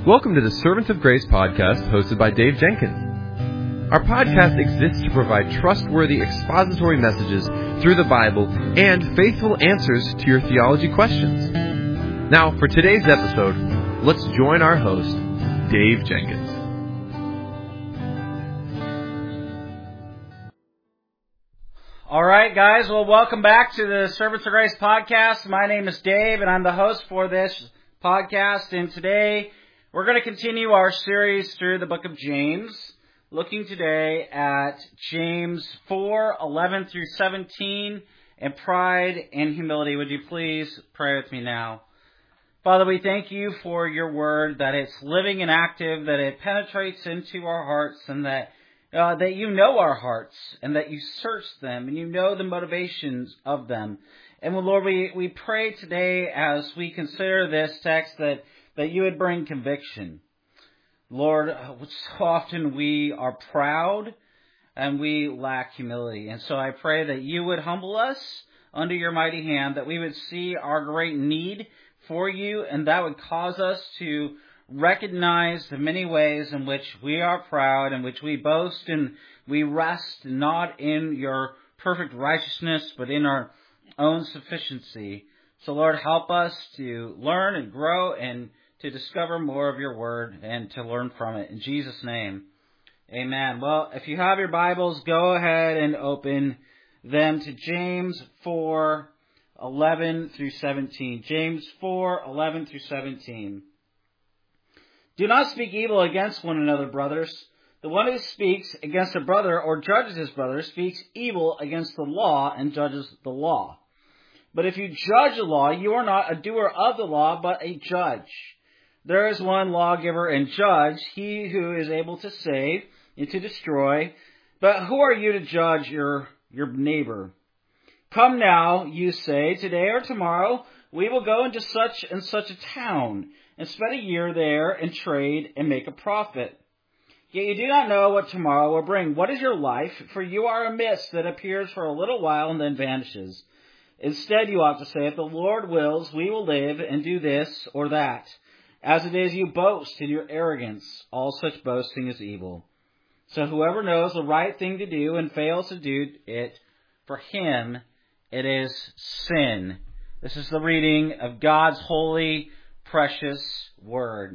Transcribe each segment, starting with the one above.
Welcome to the Servants of Grace podcast hosted by Dave Jenkins. Our podcast exists to provide trustworthy expository messages through the Bible and faithful answers to your theology questions. Now, for today's episode, let's join our host, Dave Jenkins. All right, guys. Well, welcome back to the Servants of Grace podcast. My name is Dave, and I'm the host for this podcast. And today, we're going to continue our series through the book of James, looking today at James 4:11 through 17, and pride and humility. Would you please pray with me now? Father, we thank you for your word, that it's living and active, that it penetrates into our hearts, and that you know our hearts, and that you search them, and you know the motivations of them. And Lord, we pray today as we consider this text that you would bring conviction. Lord, so often we are proud and we lack humility. And so I pray that you would humble us under your mighty hand, that we would see our great need for you, and that would cause us to recognize the many ways in which we are proud, in which we boast, and we rest not in your perfect righteousness, but in our own sufficiency. So Lord, help us to learn and grow and to discover more of your word and to learn from it. In Jesus' name, amen. Well, if you have your Bibles, go ahead and open them to James 4:11 through 17. James 4:11 through 17. Do not speak evil against one another, brothers. The one who speaks against a brother or judges his brother speaks evil against the law and judges the law. But if you judge the law, you are not a doer of the law, but a judge. There is one lawgiver and judge, he who is able to save and to destroy. But who are you to judge your neighbor? Come now, you say, today or tomorrow, we will go into such and such a town, and spend a year there, and trade, and make a profit. Yet you do not know what tomorrow will bring. What is your life? For you are a mist that appears for a little while and then vanishes. Instead, you ought to say, if the Lord wills, we will live and do this or that. As it is, you boast in your arrogance. All such boasting is evil. So whoever knows the right thing to do and fails to do it, for him it is sin. This is the reading of God's holy, precious word.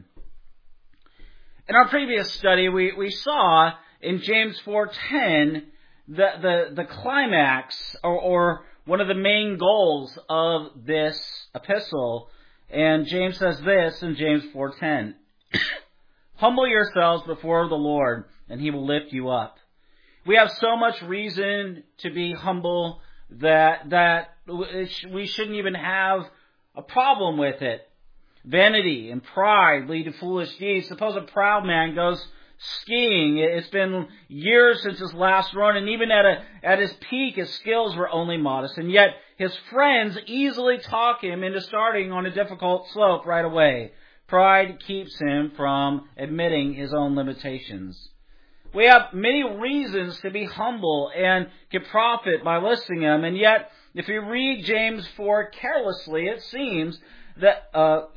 In our previous study, we saw in James 4:10 the climax or one of the main goals of this epistle. And James says this in James 4:10. Humble yourselves before the Lord, and he will lift you up. We have so much reason to be humble that we shouldn't even have a problem with it. Vanity and pride lead to foolish deeds. Suppose a proud man goes skiing. It's been years since his last run, and even at his peak, his skills were only modest. And yet, his friends easily talk him into starting on a difficult slope right away. Pride keeps him from admitting his own limitations. We have many reasons to be humble and can profit by listening to them, and yet, if you read James 4 carelessly, it seems that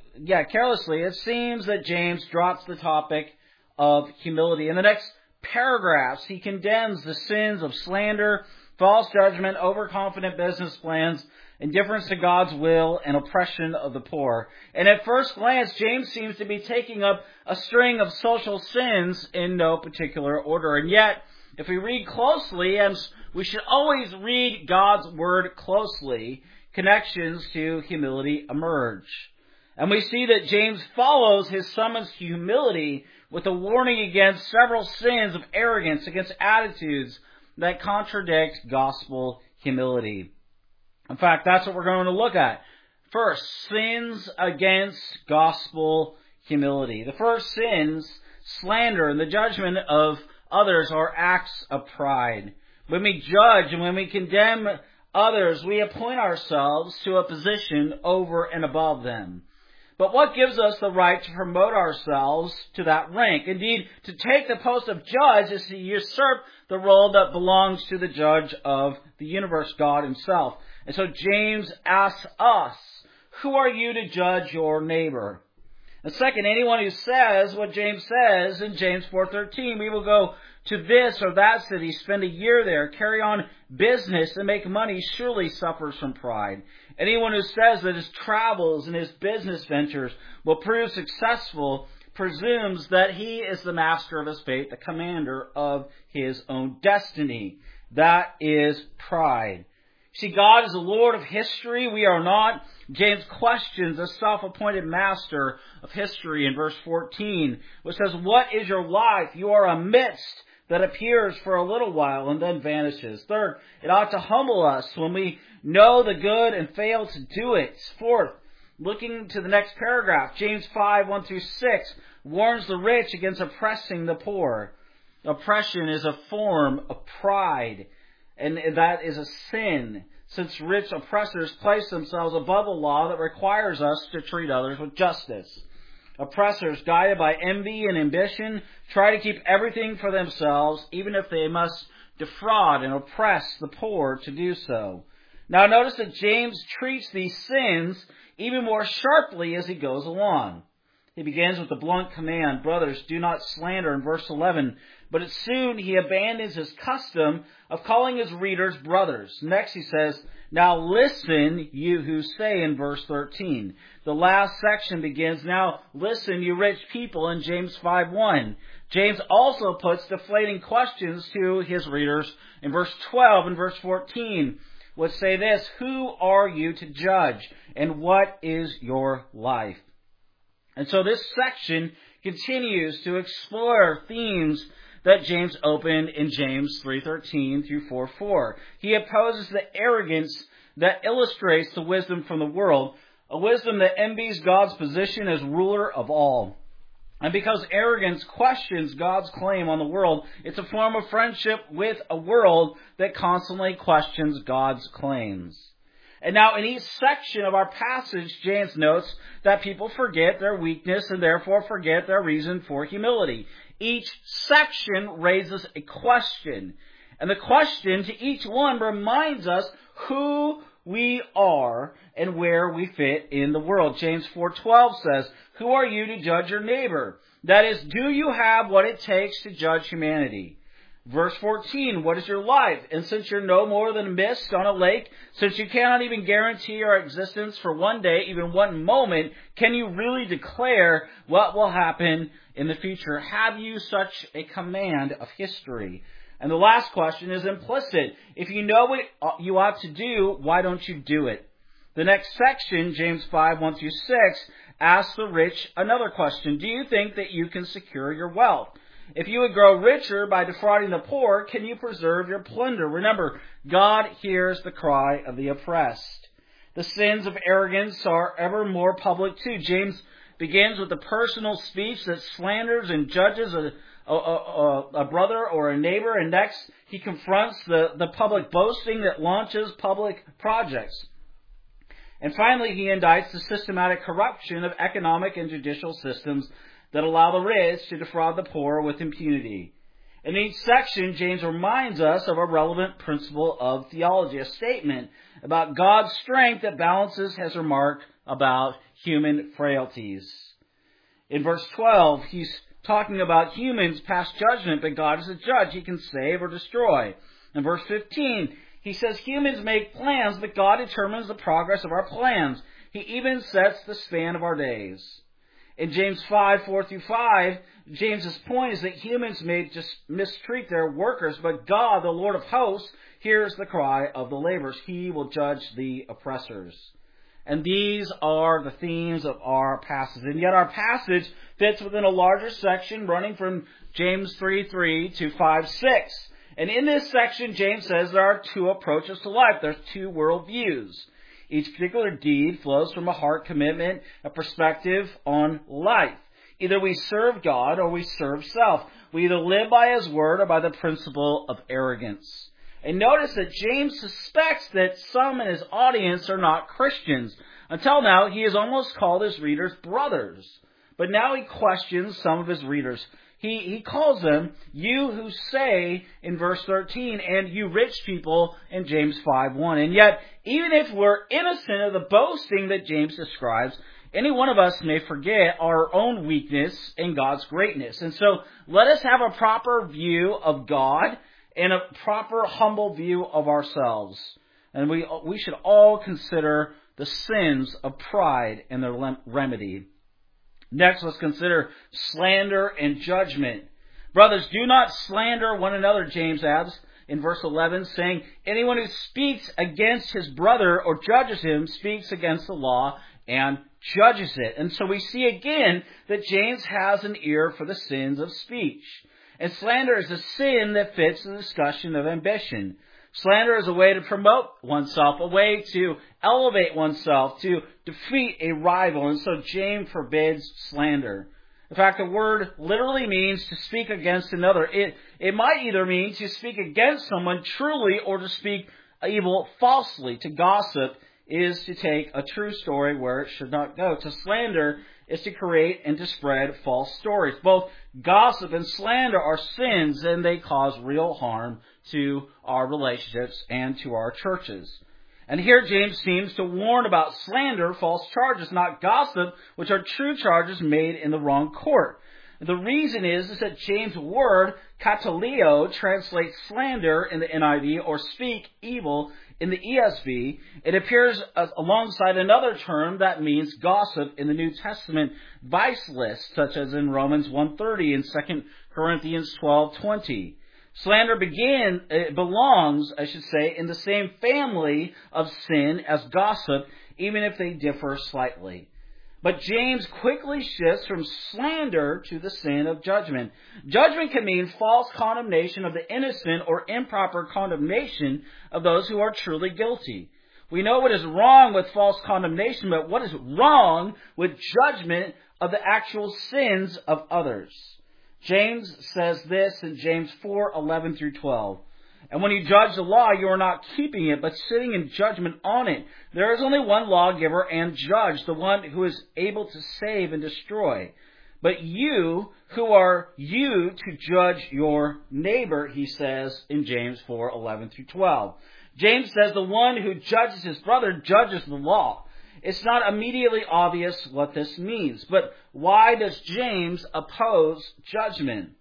James drops the topic of humility. In the next paragraphs, he condemns the sins of slander, false judgment, overconfident business plans, indifference to God's will, and oppression of the poor. And at first glance, James seems to be taking up a string of social sins in no particular order. And yet, if we read closely, and we should always read God's word closely, connections to humility emerge. And we see that James follows his summons to humility with a warning against several sins of arrogance, against attitudes that contradict gospel humility. In fact, that's what we're going to look at. First, sins against gospel humility. The first sins, slander and the judgment of others, are acts of pride. When we judge and when we condemn others, we appoint ourselves to a position over and above them. But what gives us the right to promote ourselves to that rank? Indeed, to take the post of judge is to usurp the role that belongs to the judge of the universe, God himself. And so James asks us, who are you to judge your neighbor? And second, anyone who says what James says in James 4:13, we will go to this or that city, spend a year there, carry on business and make money, surely suffers from pride. Anyone who says that his travels and his business ventures will prove successful presumes that he is the master of his fate, the commander of his own destiny. That is pride. See, God is the Lord of history. We are not. James questions the self-appointed master of history in verse 14, which says, "What is your life? You are a mist that appears for a little while and then vanishes." Third, it ought to humble us when we know the good and fail to do it. Fourth, looking to the next paragraph, James 5:1-6 warns the rich against oppressing the poor. Oppression is a form of pride, and that is a sin, since rich oppressors place themselves above a law that requires us to treat others with justice. Oppressors, guided by envy and ambition, try to keep everything for themselves, even if they must defraud and oppress the poor to do so. Now notice that James treats these sins even more sharply as he goes along. He begins with the blunt command, "Brothers, do not slander," in verse 11, but soon he abandons his custom of calling his readers brothers. Next he says, "Now listen, you who say," in verse 13. The last section begins, "Now listen, you rich people," in James 5:1. James also puts deflating questions to his readers in verse 12 and verse 14, which say this, "Who are you to judge? And what is your life?" And so this section continues to explore themes that James opened in James 3:13-4:4. He opposes the arrogance that illustrates the wisdom from the world, a wisdom that envies God's position as ruler of all. And because arrogance questions God's claim on the world, it's a form of friendship with a world that constantly questions God's claims. And now in each section of our passage, James notes that people forget their weakness and therefore forget their reason for humility. Each section raises a question. And the question to each one reminds us who we are and where we fit in the world. James 4:12 says, "Who are you to judge your neighbor? That is, do you have what it takes to judge humanity?" Verse 14, "What is your life? And since you're no more than a mist on a lake, since you cannot even guarantee your existence for one day, even one moment, can you really declare what will happen in the future? Have you such a command of history?" And the last question is implicit. If you know what you ought to do, why don't you do it? The next section, James 5:1-6, asks the rich another question. Do you think that you can secure your wealth? If you would grow richer by defrauding the poor, can you preserve your plunder? Remember, God hears the cry of the oppressed. The sins of arrogance are ever more public too. James begins with a personal speech that slanders and judges a brother or a neighbor, and next he confronts the public boasting that launches public projects. And finally, he indicts the systematic corruption of economic and judicial systems that allow the rich to defraud the poor with impunity. In each section, James reminds us of a relevant principle of theology, a statement about God's strength that balances his remark about human frailties. In verse 12, he's talking about humans past judgment, but God is a judge. He can save or destroy. In verse 15, he says humans make plans, but God determines the progress of our plans. He even sets the span of our days. In James 5:4-5, James's point is that humans may just mistreat their workers, but God, the Lord of hosts, hears the cry of the laborers. He will judge the oppressors. And these are the themes of our passage. And yet our passage fits within a larger section running from James 3:3-5:6. And in this section, James says there are two approaches to life. There's two worldviews. Each particular deed flows from a heart commitment, a perspective on life. Either we serve God or we serve self. We either live by his word or by the principle of arrogance. And notice that James suspects that some in his audience are not Christians. Until now, he has almost called his readers brothers. But now he questions some of his readers. He calls them, "You who say," in verse 13, and "you rich people," in James 5:1. And yet, even if we're innocent of the boasting that James describes, any one of us may forget our own weakness and God's greatness. And so let us have a proper view of God and a proper humble view of ourselves. And we should all consider the sins of pride and their remedy. Next, let's consider slander and judgment. Brothers, do not slander one another, James adds in verse 11, saying, anyone who speaks against his brother or judges him speaks against the law and judges it. And so we see again that James has an ear for the sins of speech. And slander is a sin that fits the discussion of ambition. Slander is a way to promote oneself, a way to elevate oneself, to defeat a rival. And so James forbids slander. In fact, the word literally means to speak against another. It might either mean to speak against someone truly or to speak evil falsely. To gossip is to take a true story where it should not go. To slander is to create and to spread false stories. Both gossip and slander are sins, and they cause real harm to our relationships and to our churches. And here James seems to warn about slander, false charges, not gossip, which are true charges made in the wrong court. The reason is that James' word, kataleo, translates slander in the NIV or speak evil in the ESV. It appears alongside another term that means gossip in the New Testament vice list, such as in Romans 1:30 and 2 Corinthians 12:20. Slander belongs, in the same family of sin as gossip, even if they differ slightly. But James quickly shifts from slander to the sin of judgment. Judgment can mean false condemnation of the innocent or improper condemnation of those who are truly guilty. We know what is wrong with false condemnation, but what is wrong with judgment of the actual sins of others? James says this in James 4:11 through 12. And when you judge the law, you are not keeping it, but sitting in judgment on it. There is only one lawgiver and judge, the one who is able to save and destroy. But you, who are you to judge your neighbor, he says in James 4:11 through 12. James says the one who judges his brother judges the law. It's not immediately obvious what this means, but why does James oppose judgment?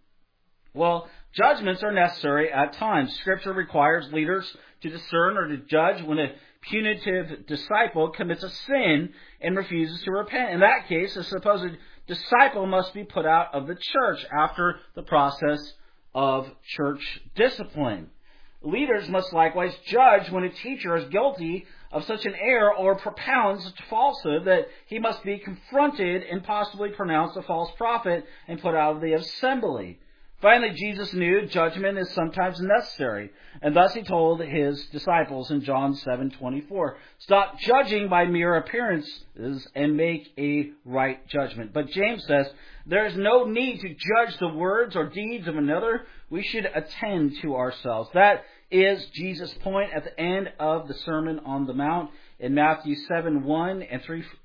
Well, judgments are necessary at times. Scripture requires leaders to discern or to judge when a punitive disciple commits a sin and refuses to repent. In that case, a supposed disciple must be put out of the church after the process of church discipline. Leaders must likewise judge when a teacher is guilty of such an error or propounds such falsehood that he must be confronted and possibly pronounced a false prophet and put out of the assembly. Finally, Jesus knew judgment is sometimes necessary, and thus he told his disciples in John 7:24, stop judging by mere appearances and make a right judgment. But James says there is no need to judge the words or deeds of another. We should attend to ourselves. That is Jesus' point at the end of the Sermon on the Mount in Matthew 7:1 and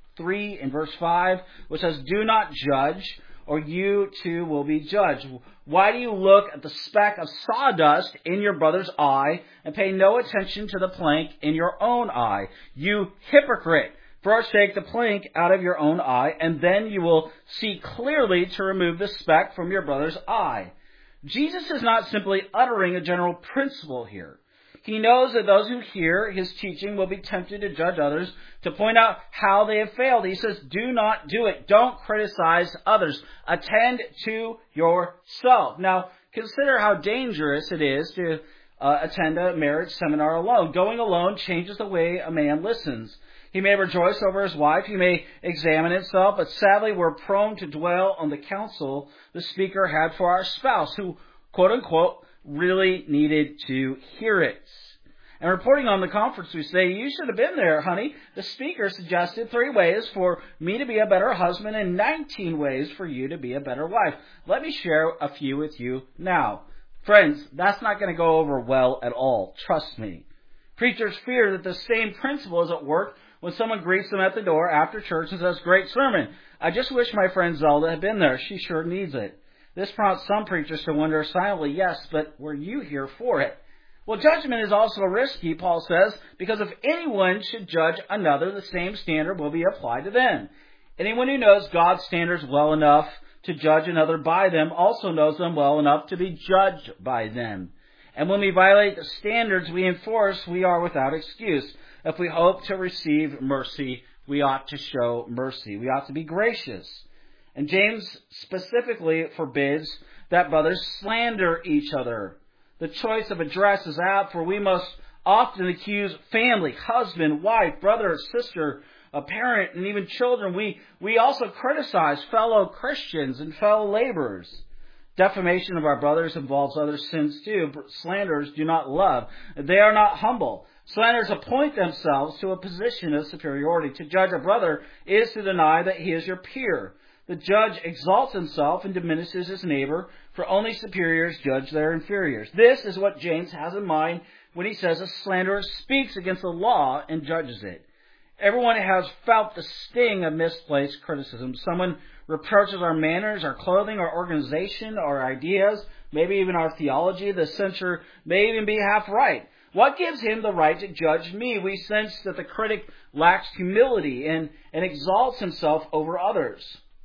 3 in verse 5, which says, do not judge, or you too will be judged. Why do you look at the speck of sawdust in your brother's eye and pay no attention to the plank in your own eye? You hypocrite! First take the plank out of your own eye, and then you will see clearly to remove the speck from your brother's eye. Jesus is not simply uttering a general principle here. He knows that those who hear his teaching will be tempted to judge others, to point out how they have failed. He says, do not do it. Don't criticize others. Attend to yourself. Now, consider how dangerous it is to attend a marriage seminar alone. Going alone changes the way a man listens. He may rejoice over his wife. He may examine himself. But sadly, we're prone to dwell on the counsel the speaker had for our spouse, who, quote unquote, really needed to hear it. And reporting on the conference, we say, you should have been there, honey. The speaker suggested 3 ways for me to be a better husband and 19 ways for you to be a better wife. Let me share a few with you now. Friends, that's not going to go over well at all. Trust me. Preachers fear that the same principle is at work when someone greets them at the door after church and says, great sermon. I just wish my friend Zelda had been there. She sure needs it. This prompts some preachers to wonder silently, yes, but were you here for it? Well, judgment is also risky, Paul says, because if anyone should judge another, the same standard will be applied to them. Anyone who knows God's standards well enough to judge another by them also knows them well enough to be judged by them. And when we violate the standards we enforce, we are without excuse. If we hope to receive mercy, we ought to show mercy. We ought to be gracious. And James specifically forbids that brothers slander each other. The choice of address is apt, for we most often accuse family, husband, wife, brother, sister, a parent, and even children. We also criticize fellow Christians and fellow laborers. Defamation of our brothers involves other sins too. Slanderers do not love. They are not humble. Slanderers appoint themselves to a position of superiority. To judge a brother is to deny that he is your peer. The judge exalts himself and diminishes his neighbor, for only superiors judge their inferiors. This is what James has in mind when he says a slanderer speaks against the law and judges it. Everyone has felt the sting of misplaced criticism. Someone reproaches our manners, our clothing, our organization, our ideas, maybe even our theology. The censure may even be half right. What gives him the right to judge me? We sense that the critic lacks humility and exalts himself over others.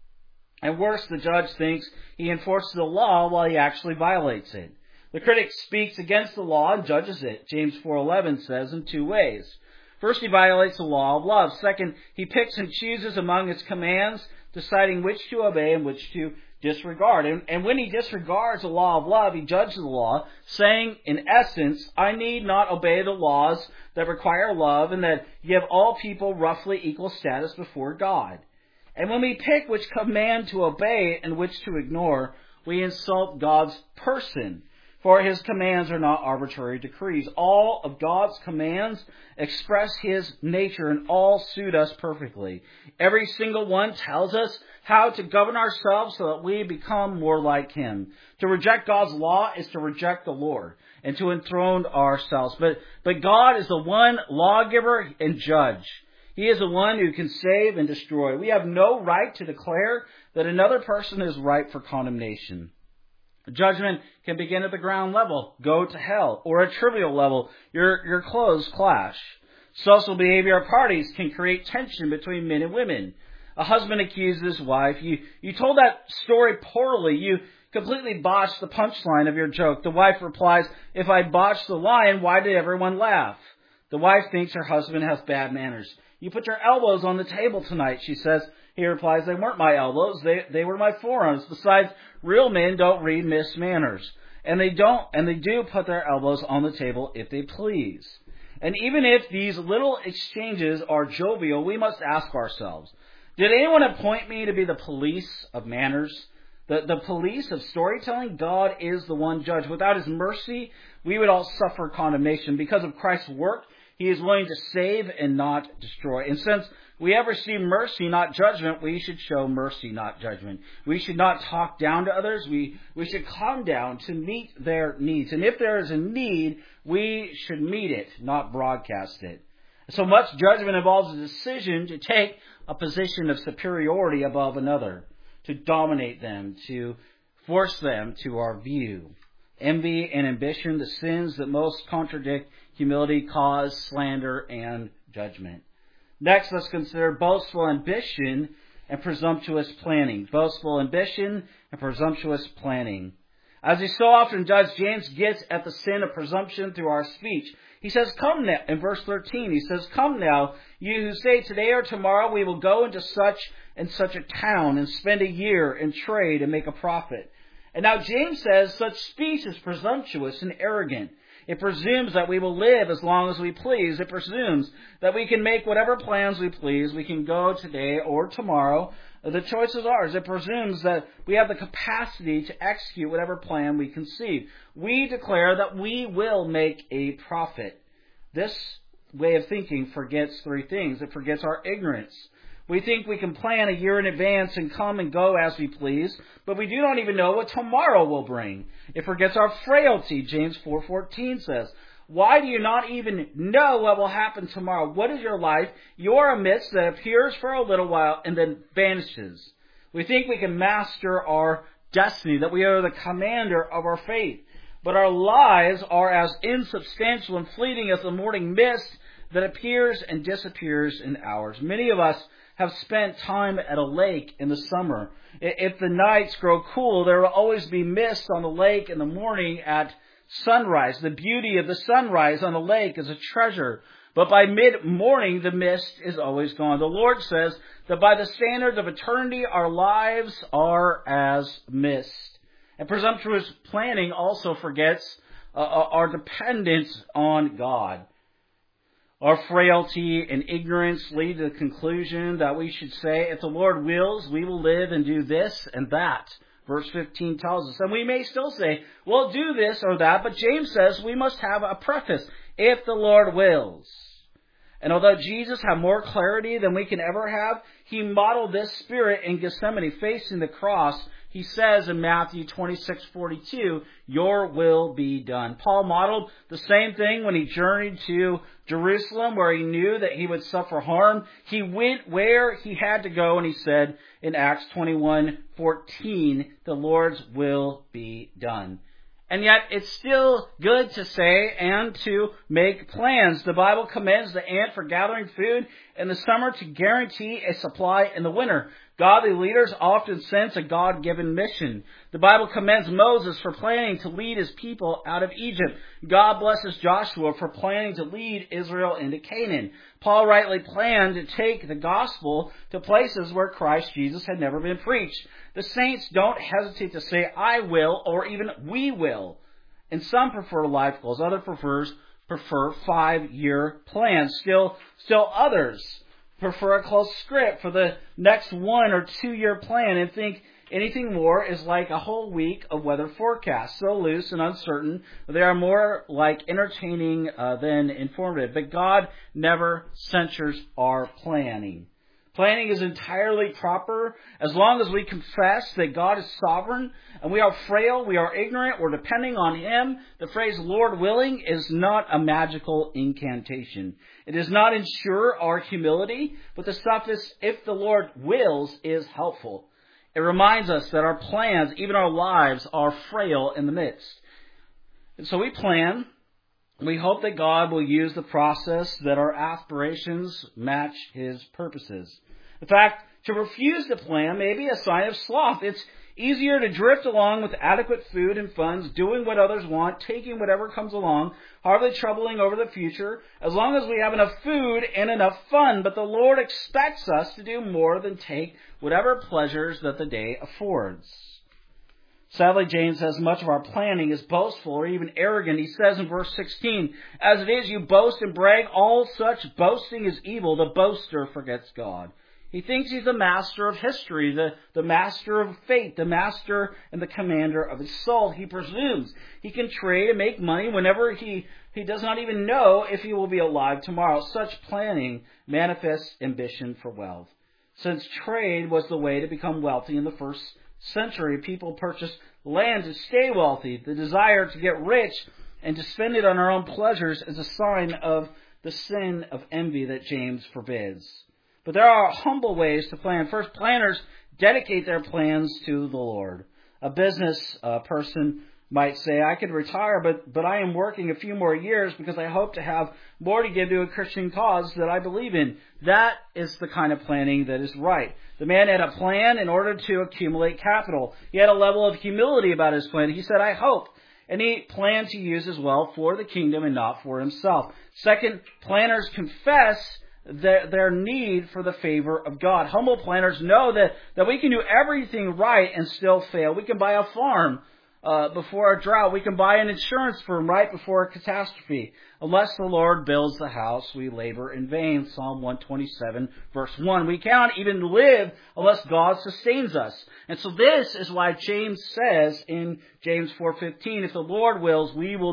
And worse, the judge thinks he enforces the law while he actually violates it. The critic speaks against the law and judges it. James 4:11 says in two ways. First, he violates the law of love. Second, he picks and chooses among its commands, deciding which to obey and which to disregard. And when he disregards the law of love, he judges the law, saying, in essence, I need not obey the laws that require love and that give all people roughly equal status before God. And when we pick which command to obey and which to ignore, we insult God's person. For his commands are not arbitrary decrees. All of God's commands express his nature and all suit us perfectly. Every single one tells us how to govern ourselves so that we become more like him. To reject God's law is to reject the Lord and to enthrone ourselves. But God is the one lawgiver and judge. He is the one who can save and destroy. We have no right to declare that another person is ripe for condemnation. Judgment can begin at the ground level, go to hell, or a trivial level, your clothes clash. Social behavior at parties can create tension between men and women. A husband accuses his wife. You told that story poorly. You completely botched the punchline of your joke. The wife replies, if I botched the line, why did everyone laugh? The wife thinks her husband has bad manners. You put your elbows on the table tonight, she says. He replies, they weren't my elbows, they were my forearms. Besides, real men don't read missed manners. And they do put their elbows on the table if they please. And even if these little exchanges are jovial, we must ask ourselves, did anyone appoint me to be the police of manners? The police of storytelling? God is the one judge. Without his mercy, we would all suffer condemnation. Because of Christ's work, he is willing to save and not destroy. And since we have received mercy, not judgment, we should show mercy, not judgment. We should not talk down to others. We should calm down to meet their needs. And if there is a need, we should meet it, not broadcast it. So much judgment involves a decision to take a position of superiority above another, to dominate them, to force them to our view. Envy and ambition, the sins that most contradict humility, cause slander and judgment. Next, let's consider boastful ambition and presumptuous planning. Boastful ambition and presumptuous planning. As he so often does, James gets at the sin of presumption through our speech. He says, come now, in verse 13, he says, come now, you who say today or tomorrow we will go into such and such a town and spend a year in trade and make a profit. And now James says such speech is presumptuous and arrogant. It presumes that we will live as long as we please. It presumes that we can make whatever plans we please. We can go today or tomorrow. The choice is ours. It presumes that we have the capacity to execute whatever plan we conceive. We declare that we will make a profit. This way of thinking forgets three things. It forgets our ignorance. We think we can plan a year in advance and come and go as we please, but we do not even know what tomorrow will bring. It forgets our frailty, James 4:14 says. Why do you not even know what will happen tomorrow? What is your life? You are a mist that appears for a little while and then vanishes. We think we can master our destiny, that we are the commander of our fate. But our lives are as insubstantial and fleeting as the morning mist that appears and disappears in hours. Many of us have spent time at a lake in the summer. If the nights grow cool, there will always be mist on the lake in the morning at sunrise. The beauty of the sunrise on the lake is a treasure. But by mid-morning, the mist is always gone. The Lord says that by the standards of eternity, our lives are as mist. And presumptuous planning also forgets our dependence on God. Our frailty and ignorance lead to the conclusion that we should say, if the Lord wills, we will live and do this and that. Verse 15 tells us. And we may still say, well, do this or that, but James says we must have a preface, if the Lord wills. And although Jesus had more clarity than we can ever have, he modeled this spirit in Gethsemane, facing the cross. He says in Matthew 26:42, your will be done. Paul modeled the same thing when he journeyed to Jerusalem, where he knew that he would suffer harm. He went where he had to go, and he said in Acts 21:14, the Lord's will be done. And yet, it's still good to say and to make plans. The Bible commends the ant for gathering food in the summer to guarantee a supply in the winter. Godly leaders often sense a God-given mission. The Bible commends Moses for planning to lead his people out of Egypt. God blesses Joshua for planning to lead Israel into Canaan. Paul rightly planned to take the gospel to places where Christ Jesus had never been preached. The saints don't hesitate to say, I will, or even we will. And some prefer life goals. Others prefer 5-year plans. Still others prefer a close script for the next 1 or 2 year plan and think anything more is like a whole week of weather forecasts. So loose and uncertain, they are more like entertaining than informative. But God never censures our planning. Planning is entirely proper as long as we confess that God is sovereign and we are frail, we are ignorant, we're depending on Him. The phrase Lord willing is not a magical incantation. It does not ensure our humility, but the suffix, if the Lord wills, is helpful. It reminds us that our plans, even our lives, are frail in the midst. And so we plan. We hope that God will use the process that our aspirations match His purposes. In fact, to refuse to plan may be a sign of sloth. It's easier to drift along with adequate food and funds, doing what others want, taking whatever comes along, hardly troubling over the future, as long as we have enough food and enough fun. But the Lord expects us to do more than take whatever pleasures that the day affords. Sadly, James says much of our planning is boastful or even arrogant. He says in verse 16, as it is, you boast and brag, all such boasting is evil. The boaster forgets God. He thinks he's the master of history, the master of fate, the master and the commander of his soul. He presumes he can trade and make money whenever he does not even know if he will be alive tomorrow. Such planning manifests ambition for wealth. Since trade was the way to become wealthy in the first century, people purchased land to stay wealthy. The desire to get rich and to spend it on our own pleasures is a sign of the sin of envy that James forbids. But there are humble ways to plan. First, planners dedicate their plans to the Lord. A business person might say, I could retire, but I am working a few more years because I hope to have more to give to a Christian cause that I believe in. That is the kind of planning that is right. The man had a plan in order to accumulate capital. He had a level of humility about his plan. He said, I hope. And he planned to use his wealth for the kingdom and not for himself. Second, planners confess their need for the favor of God. Humble planners know that we can do everything right and still fail. We can buy a farm before a drought. We can buy an insurance firm right before a catastrophe. Unless the Lord builds the house, we labor in vain. Psalm 127, verse 1. We cannot even live unless God sustains us. And so this is why James says in James 4:15, if the Lord wills, we will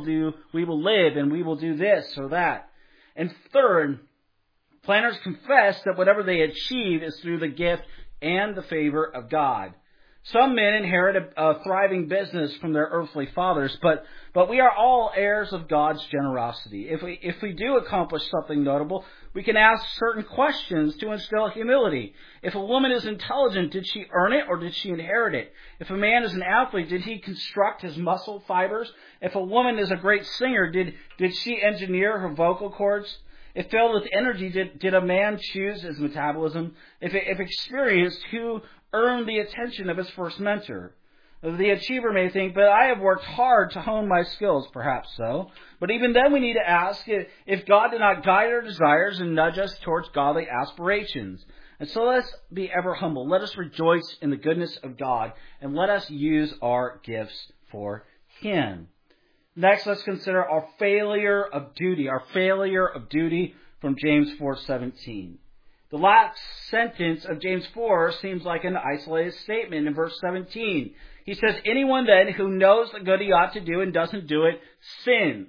live and we will do this or that. And third, planners confess that whatever they achieve is through the gift and the favor of God. Some men inherit a thriving business from their earthly fathers, but we are all heirs of God's generosity. If we do accomplish something notable, we can ask certain questions to instill humility. If a woman is intelligent, did she earn it or did she inherit it? If a man is an athlete, did he construct his muscle fibers? If a woman is a great singer, did she engineer her vocal cords? If filled with energy, did a man choose his metabolism? If experienced, who earned the attention of his first mentor? The achiever may think, but I have worked hard to hone my skills. Perhaps so. But even then we need to ask if God did not guide our desires and nudge us towards godly aspirations. And so let us be ever humble. Let us rejoice in the goodness of God, and let us use our gifts for Him. Next, let's consider our failure of duty. Our failure of duty from James 4:17. The last sentence of James 4 seems like an isolated statement in verse 17. He says, anyone then who knows the good he ought to do and doesn't do it sins.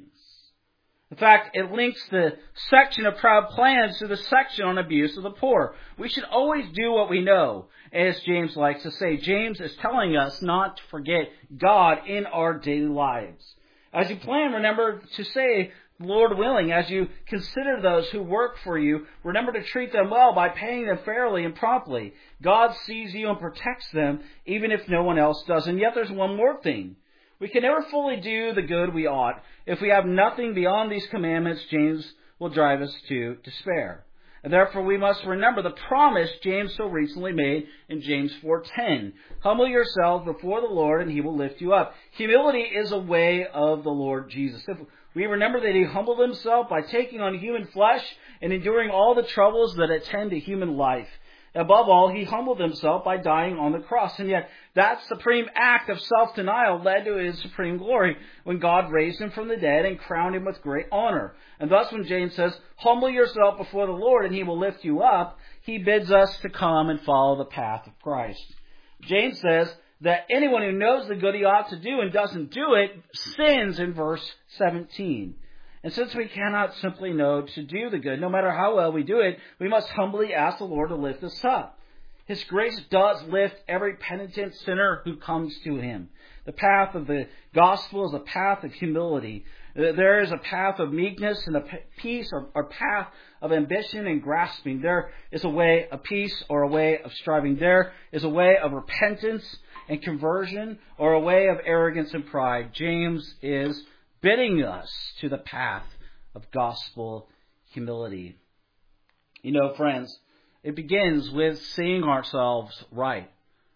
In fact, it links the section of proud plans to the section on abuse of the poor. We should always do what we know, as James likes to say. James is telling us not to forget God in our daily lives. As you plan, remember to say, Lord willing, as you consider those who work for you, remember to treat them well by paying them fairly and promptly. God sees you and protects them, even if no one else does. And yet there's one more thing. We can never fully do the good we ought. If we have nothing beyond these commandments, James will drive us to despair. And therefore we must remember the promise James so recently made in James 4:10. Humble yourselves before the Lord and He will lift you up. Humility is a way of the Lord Jesus. If we remember that He humbled Himself by taking on human flesh and enduring all the troubles that attend to human life. Above all, He humbled Himself by dying on the cross. And yet, that supreme act of self-denial led to His supreme glory when God raised Him from the dead and crowned Him with great honor. And thus, when James says, humble yourself before the Lord and He will lift you up, he bids us to come and follow the path of Christ. James says that anyone who knows the good he ought to do and doesn't do it sins in verse 17. And since we cannot simply know to do the good, no matter how well we do it, we must humbly ask the Lord to lift us up. His grace does lift every penitent sinner who comes to Him. The path of the gospel is a path of humility. There is a path of meekness and a peace, or path of ambition and grasping. There is a way of peace or a way of striving. There is a way of repentance and conversion or a way of arrogance and pride. James is bidding us to the path of gospel humility. You know, friends, it begins with seeing ourselves right.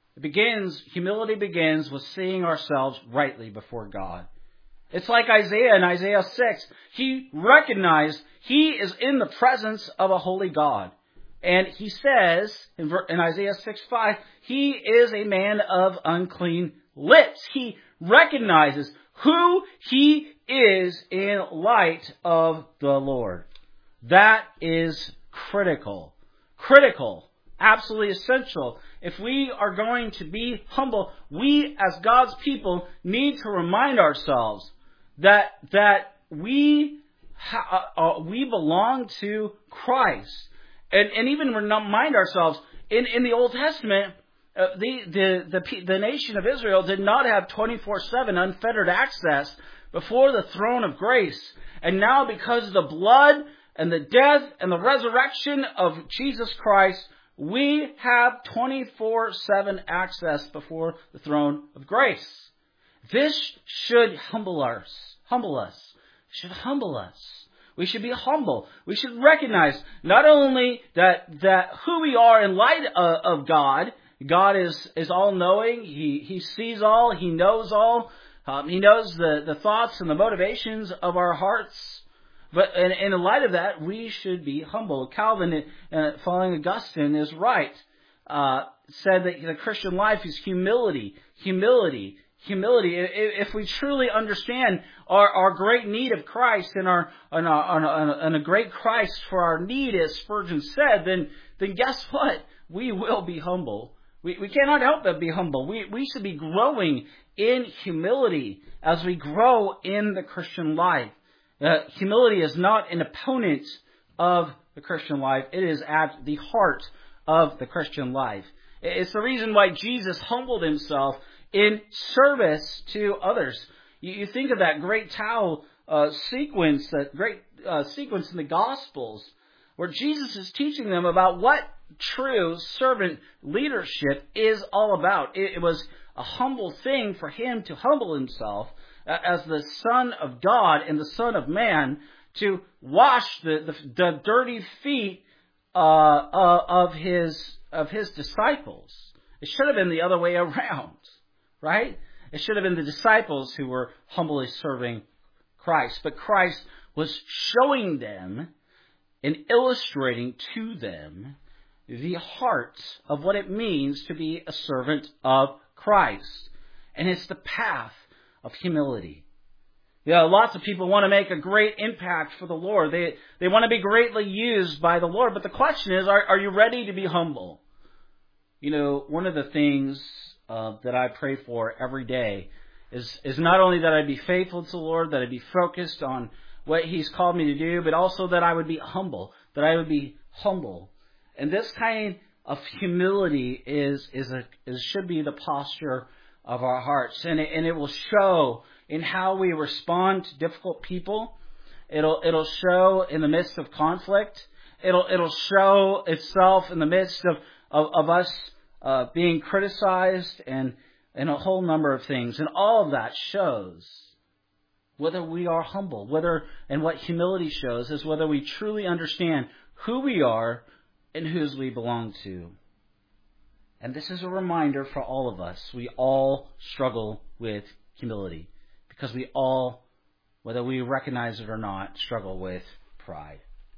Humility begins with seeing ourselves rightly before God. It's like Isaiah in Isaiah 6. He recognized he is in the presence of a holy God. And he says in Isaiah 6:5, he is a man of unclean lips. He recognizes who he is in light of the Lord. That is critical. Absolutely essential. If we are going to be humble, we as God's people need to remind ourselves that we belong to Christ. And even remind ourselves, in the Old Testament, the nation of Israel did not have 24/7 unfettered access before the throne of grace. And now, because of the blood and the death and the resurrection of Jesus Christ, we have 24/7 access before the throne of grace. This should humble us. Should humble us. We should be humble. We should recognize not only that who we are in light of God. God is all-knowing. He sees all. He knows all. He knows the thoughts and the motivations of our hearts. But in light of that, we should be humble. Calvin, following Augustine, is right. Said that the Christian life is humility. If we truly understand our great need of Christ and a great Christ for our need, as Spurgeon said, then guess what? We will be humble. We cannot help but be humble. We should be growing in humility as we grow in the Christian life. Humility is not an opponent of the Christian life. It is at the heart of the Christian life. It's the reason why Jesus humbled Himself in service to others. You think of that great sequence in the Gospels, where Jesus is teaching them about what true servant leadership is all about. It was a humble thing for Him to humble Himself as the Son of God and the Son of Man, to wash the dirty feet of his disciples. It should have been the other way around, right? It should have been the disciples who were humbly serving Christ. But Christ was showing them and illustrating to them the heart of what it means to be a servant of Christ. And it's the path of humility. Lots of people want to make a great impact for the Lord. They want to be greatly used by the Lord. But the question is, are you ready to be humble? One of the things that I pray for every day is not only that I be faithful to the Lord, that I be focused on what He's called me to do, but also that I would be humble, that I would be humble. And this kind of humility should be the posture of our hearts, and it will show in how we respond to difficult people. It'll show in the midst of conflict. It'll show itself in the midst of us being criticized and a whole number of things. And all of that shows whether we are humble, and what humility shows is whether we truly understand who we are and whose we belong to. And this is a reminder for all of us. We all struggle with humility because we all, whether we recognize it or not, struggle with pride.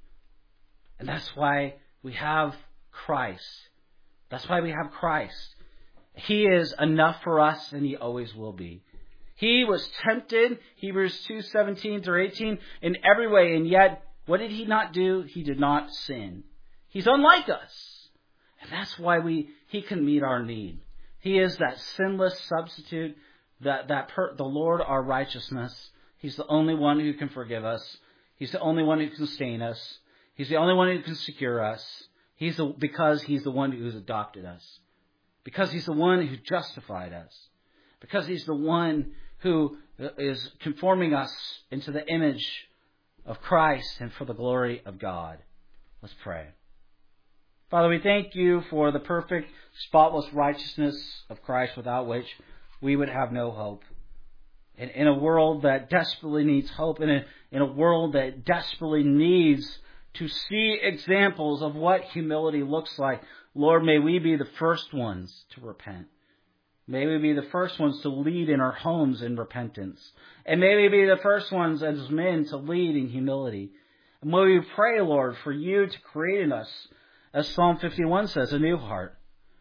And that's why we have Christ. That's why we have Christ. He is enough for us, and He always will be. He was tempted, Hebrews 2:17-18, in every way, and yet, what did He not do? He did not sin. He's unlike us. And that's why He can meet our need. He is that sinless substitute, the Lord our righteousness. He's the only one who can forgive us. He's the only one who can sustain us. He's the only one who can secure us. Because He's the one who's adopted us. Because He's the one who justified us. Because He's the one who is conforming us into the image of Christ and for the glory of God. Let's pray. Father, we thank You for the perfect, spotless righteousness of Christ, without which we would have no hope. And in a world that desperately needs hope, in a world that desperately needs to see examples of what humility looks like, Lord, may we be the first ones to repent. May we be the first ones to lead in our homes in repentance. And may we be the first ones as men to lead in humility. And may we pray, Lord, for You to create in us, as Psalm 51 says, a new heart.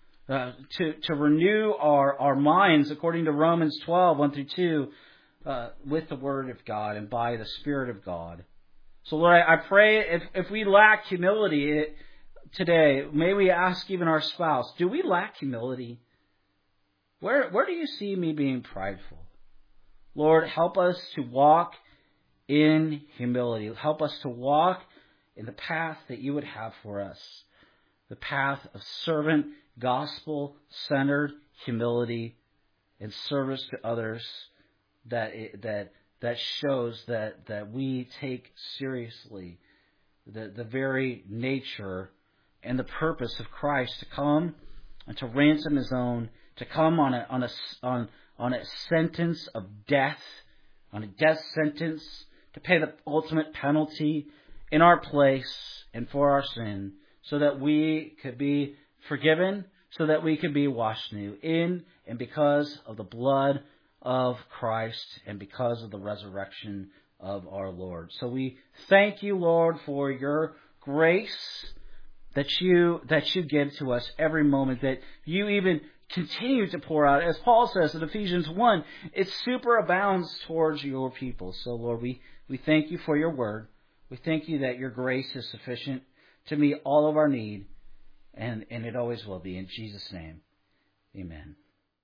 To renew our minds according to Romans 12:1-2, with the Word of God and by the Spirit of God. So Lord, I pray if we lack humility today, may we ask even our spouse, do we lack humility? Where do You see me being prideful? Lord, help us to walk in humility. Help us to walk in the path that You would have for us. The path of servant, gospel-centered humility and service to others that shows that we take seriously the very nature and the purpose of Christ to come and to ransom His own, to come on a sentence of death, on a death sentence, to pay the ultimate penalty in our place and for our sin, so that we could be forgiven, so that we could be washed new in and because of the blood of Christ and because of the resurrection of our Lord. So we thank You, Lord, for Your grace that you give to us every moment, that You even continue to pour out. As Paul says in Ephesians 1, it superabounds towards Your people. So, Lord, we thank You for Your word. We thank You that Your grace is sufficient to meet all of our need, and it always will be. In Jesus' name, amen.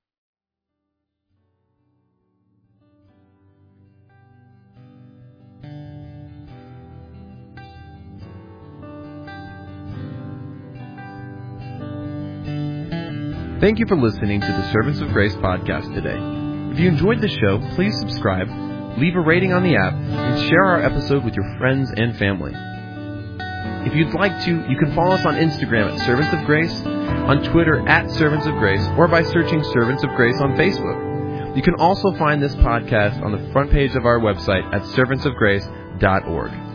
Thank you for listening to the Servants of Grace podcast today. If you enjoyed the show, please subscribe, leave a rating on the app, and share our episode with your friends and family. If you'd like to, you can follow us on Instagram at Servants of Grace, on Twitter at Servants of Grace, or by searching Servants of Grace on Facebook. You can also find this podcast on the front page of our website at servantsofgrace.org.